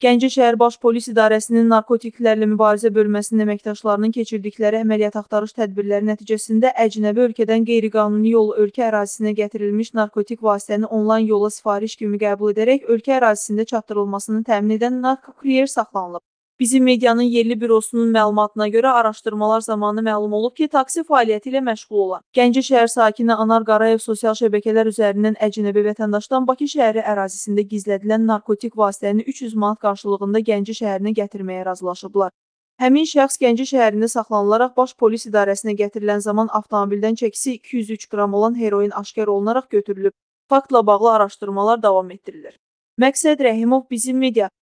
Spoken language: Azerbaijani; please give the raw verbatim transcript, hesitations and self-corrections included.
Gəncə şəhər Baş Polis İdarəsinin Narkotiklərlə Mübarizə bölməsinin əməkdaşlarının keçirdikləri əməliyyat axtarış tədbirləri nəticəsində əcnəbi ölkədən qeyri-qanuni yolla ölkə ərazisinə gətirilmiş narkotik vasitəni onlayn yolla sifariş kimi qəbul edərək ölkə ərazisində çatdırılmasını təmin edən narkokuryer saxlanılıb. Bizim medianın yerli bürosunun məlumatına görə araşdırmalar zamanı məlum olub ki, taksi fəaliyyəti ilə məşğul olan Gəncə şəhər sakini Anar Qarayev sosial şəbəkələr üzərindən əcnəbi vətəndaşdan Bakı şəhəri ərazisində gizlədilən narkotik vasitəni üç yüz manat qarşılığında Gəncə şəhərinə gətirməyə razılaşıblar. Həmin şəxs Gəncə şəhərində saxlanılaraq Baş Polis İdarəsinə gətirilən zaman avtomobildən çəkisi iki yüz üç qram olan heroin aşkar olunaraq götürülüb. Faktla bağlı araşdırmalar davam etdirilir. Məqsəd Rəhimov, Bizim Media.